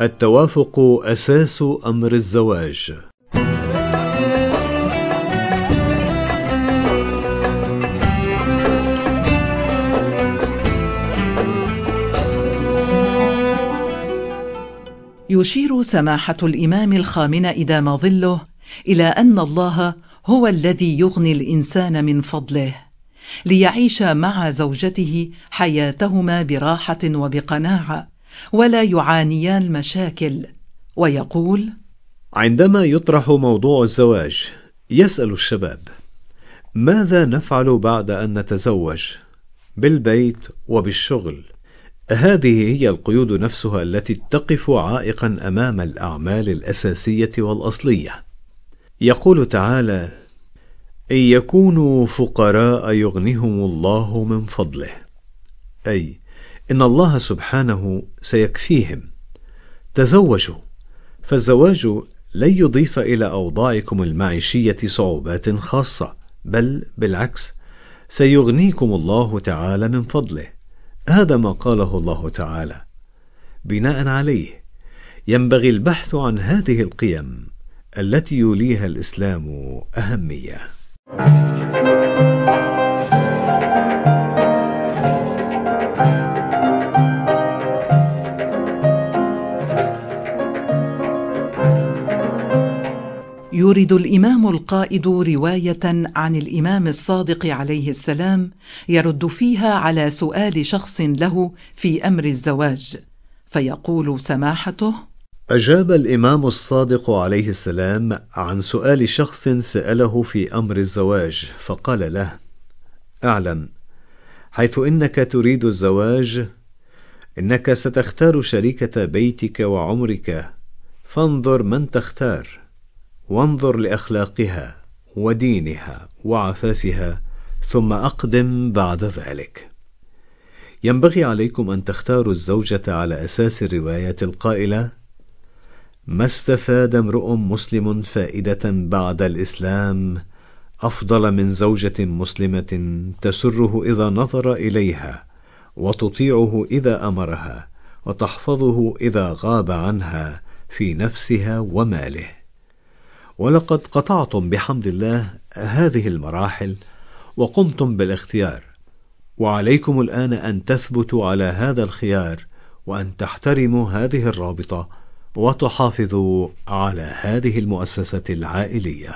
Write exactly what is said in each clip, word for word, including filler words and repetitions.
التوافق أساس أمر الزواج. يشير سماحة الإمام الخامنة إدام ظله إلى أن الله هو الذي يغني الإنسان من فضله ليعيش مع زوجته حياتهما براحة وبقناعة ولا يعانيان المشاكل. ويقول: عندما يطرح موضوع الزواج يسأل الشباب: ماذا نفعل بعد أن نتزوج؟ بالبيت وبالشغل. هذه هي القيود نفسها التي تقف عائقا أمام الأعمال الأساسية والأصلية. يقول تعالى: إن يكونوا فقراء يغنهم الله من فضله، أي إن الله سبحانه سيكفيهم. تزوجوا، فالزواج لن يضيف إلى أوضاعكم المعيشية صعوبات خاصة، بل بالعكس سيغنيكم الله تعالى من فضله. هذا ما قاله الله تعالى. بناء عليه ينبغي البحث عن هذه القيم التي يوليها الإسلام أهمية. يورد الإمام القائد رواية عن الإمام الصادق عليه السلام يرد فيها على سؤال شخص له في أمر الزواج، فيقول سماحته: أجاب الإمام الصادق عليه السلام عن سؤال شخص سأله في أمر الزواج، فقال له: اعلم حيث إنك تريد الزواج إنك ستختار شريكة بيتك وعمرك، فانظر من تختار، وانظر لأخلاقها ودينها وعفافها، ثم أقدم بعد ذلك. ينبغي عليكم أن تختاروا الزوجة على أساس الرواية القائلة: ما استفاد امرؤ مسلم فائدة بعد الإسلام أفضل من زوجة مسلمة تسره إذا نظر إليها، وتطيعه إذا أمرها، وتحفظه إذا غاب عنها في نفسها وماله. ولقد قطعتم بحمد الله هذه المراحل وقمتم بالاختيار، وعليكم الآن أن تثبتوا على هذا الخيار، وأن تحترموا هذه الرابطة، وتحافظوا على هذه المؤسسة العائلية.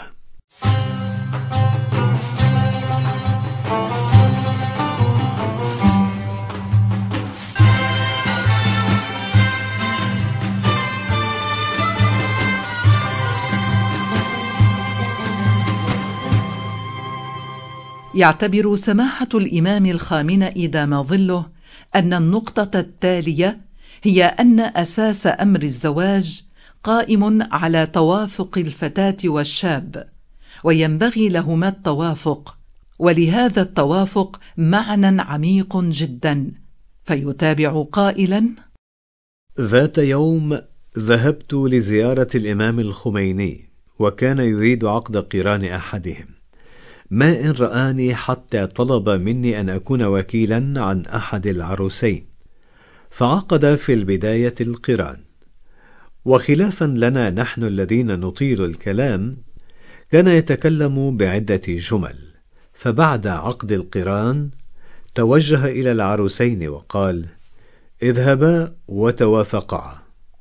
يعتبر سماحة الإمام الخامنة إدام ظله أن النقطة التالية هي أن أساس أمر الزواج قائم على توافق الفتاة والشاب، وينبغي لهما التوافق، ولهذا التوافق معنى عميق جدا. فيتابع قائلا: ذات يوم ذهبت لزيارة الإمام الخميني، وكان يريد عقد قران أحدهم، ما إن رآني حتى طلب مني أن أكون وكيلا عن أحد العروسين، فعقد في البداية القران. وخلافا لنا نحن الذين نطيل الكلام، كان يتكلم بعدة جمل، فبعد عقد القران توجه إلى العروسين وقال: اذهبا وتوافقا.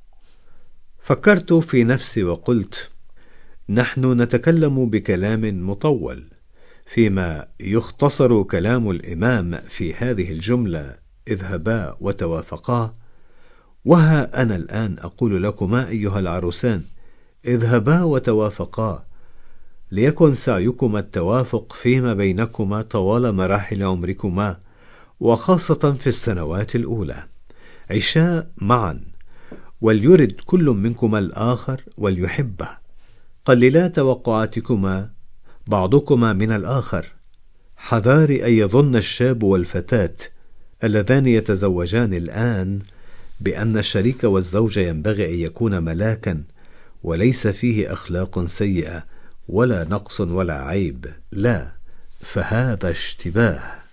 فكرت في نفسي وقلت: نحن نتكلم بكلام مطول، فيما يختصر كلام الإمام في هذه الجملة: اذهبا وتوافقا. وها أنا الآن أقول لكما أيها العروسان: اذهبا وتوافقا، ليكن سعيكما التوافق فيما بينكما طوال مراحل عمركما، وخاصة في السنوات الأولى. عشا معا، وليرد كل منكما الآخر وليحبه. قللا توقعاتكما بعضكما من الآخر. حذار أن يظن الشاب والفتاة اللذان يتزوجان الآن بأن الشريك والزوج ينبغي أن يكون ملاكا، وليس فيه أخلاق سيئة ولا نقص ولا عيب، لا، فهذا اشتباه.